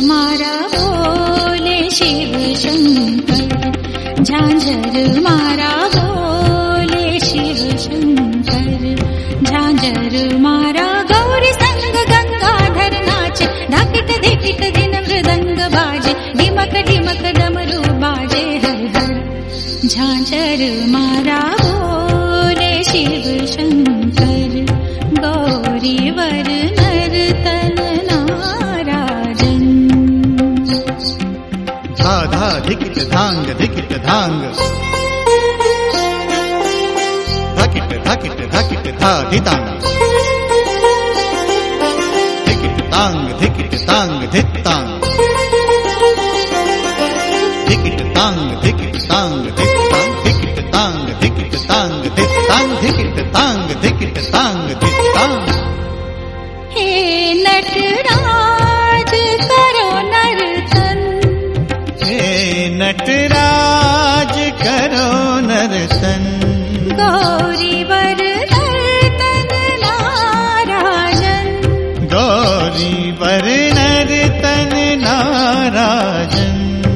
मारा बोले शिव शंकर, झांझर मारा बोले शिव शंकर, झांझर मारा गौरी संग गंगाधर नाचे, धाकिट धिकिट दिन मृदंग बाजे, ढिमक ढिमक डमरू बाजे हर हर। झांझर मारा बोले शिव शंकर, गौरी वर नर्तन नाराजन। धा धा धिकिट धांग धिकिट धांग, धकिट धकिट धकिट धा धितांग, धिकिट तांग धित्तांग, धिकिट तांग धित्तांग, धिकिट तांग धित्तांग, धिकिट तांग धित्तांग। हे नटराज करो नर्तन, हे नटराज करो नर्तन, गौरी वर नर्तन नाराजन, गौरी वर नर्तन नाराजन।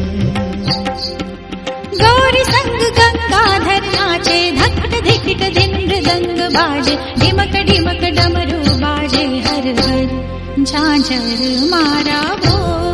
गौरी संग गंगाधर नाचे, धकिट धिकिट दिन मृदंग बाजे, ढिमक ढिमक डमरू बाजे हर हर। झांझर मारा बोले